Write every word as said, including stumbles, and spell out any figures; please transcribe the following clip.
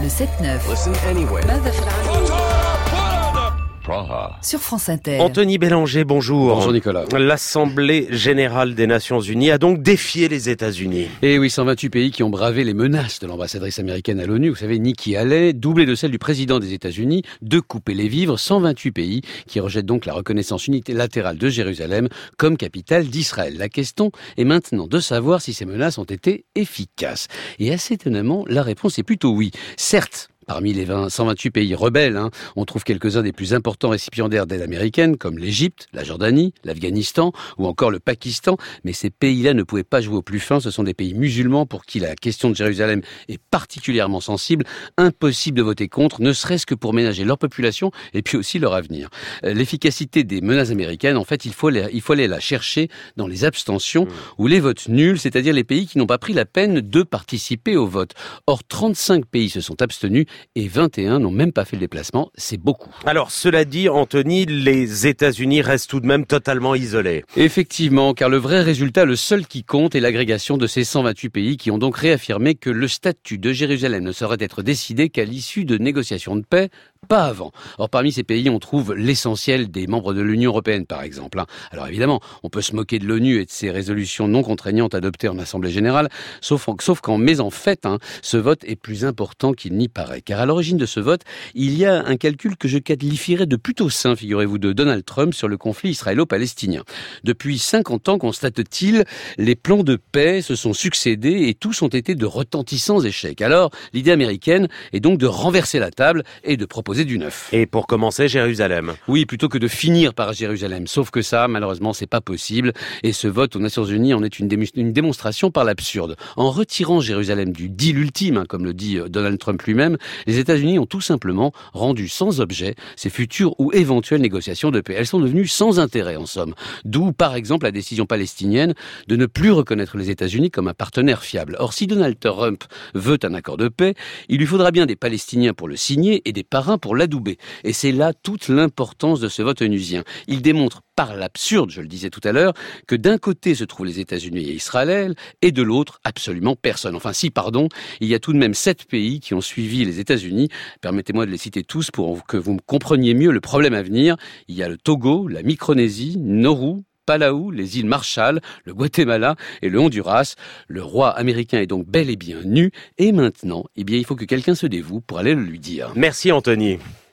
Le sept neuf. Listen anyway. Praha. Sur France Inter. Anthony Bélanger, bonjour. Bonjour Nicolas. L'Assemblée Générale des Nations Unies a donc défié les États-Unis. Et oui, cent vingt-huit pays qui ont bravé les menaces de l'ambassadrice américaine à l'ONU, vous savez, Nikki Haley, doublée de celle du président des États-Unis, de couper les vivres, cent vingt-huit pays qui rejettent donc la reconnaissance unilatérale de Jérusalem comme capitale d'Israël. La question est maintenant de savoir si ces menaces ont été efficaces. Et assez étonnamment, la réponse est plutôt oui. Certes, parmi les vingt, cent vingt-huit pays rebelles, hein, on trouve quelques-uns des plus importants récipiendaires d'aide américaine, comme l'Égypte, la Jordanie, l'Afghanistan ou encore le Pakistan. Mais ces pays-là ne pouvaient pas jouer au plus fin. Ce sont des pays musulmans pour qui la question de Jérusalem est particulièrement sensible. Impossible de voter contre, ne serait-ce que pour ménager leur population et puis aussi leur avenir. L'efficacité des menaces américaines, en fait, il faut, les, il faut aller la chercher dans les abstentions mmh. ou les votes nuls, c'est-à-dire les pays qui n'ont pas pris la peine de participer au vote. Or, trente-cinq pays se sont abstenus et vingt et un n'ont même pas fait le déplacement. C'est beaucoup. Alors, cela dit, Anthony, les États-Unis restent tout de même totalement isolés. Effectivement, car le vrai résultat, le seul qui compte, est l'agrégation de ces cent vingt-huit pays qui ont donc réaffirmé que le statut de Jérusalem ne saurait être décidé qu'à l'issue de négociations de paix, pas avant. Or, parmi ces pays, on trouve l'essentiel des membres de l'Union européenne, par exemple. Alors évidemment, on peut se moquer de l'ONU et de ses résolutions non contraignantes adoptées en Assemblée Générale, sauf, en, sauf qu'en, mais en fait, hein, ce vote est plus important qu'il n'y paraît. Car à l'origine de ce vote, il y a un calcul que je qualifierais de plutôt sain, figurez-vous, de Donald Trump sur le conflit israélo-palestinien. Depuis cinquante ans, constate-t-il, les plans de paix se sont succédés et tous ont été de retentissants échecs. Alors, l'idée américaine est donc de renverser la table et de proposer du neuf. Et pour commencer, Jérusalem. Oui, plutôt que de finir par Jérusalem. Sauf que ça, malheureusement, c'est pas possible. Et ce vote aux Nations Unies en est une, dé- une démonstration par l'absurde. En retirant Jérusalem du deal ultime, hein, comme le dit Donald Trump lui-même, les États-Unis ont tout simplement rendu sans objet ces futures ou éventuelles négociations de paix. Elles sont devenues sans intérêt, en somme. D'où, par exemple, la décision palestinienne de ne plus reconnaître les États-Unis comme un partenaire fiable. Or, si Donald Trump veut un accord de paix, il lui faudra bien des Palestiniens pour le signer et des parrains pour l'adouber. Et c'est là toute l'importance de ce vote onusien. Il démontre par l'absurde, je le disais tout à l'heure, que d'un côté se trouvent les États-Unis et Israël, et de l'autre, absolument personne. Enfin, si, pardon, il y a tout de même sept pays qui ont suivi les États-Unis. Permettez-moi de les citer tous pour que vous compreniez mieux le problème à venir. Il y a le Togo, la Micronésie, Nauru, Palau, les îles Marshall, le Guatemala et le Honduras. Le roi américain est donc bel et bien nu. Et maintenant, eh bien, il faut que quelqu'un se dévoue pour aller le lui dire. Merci Anthony.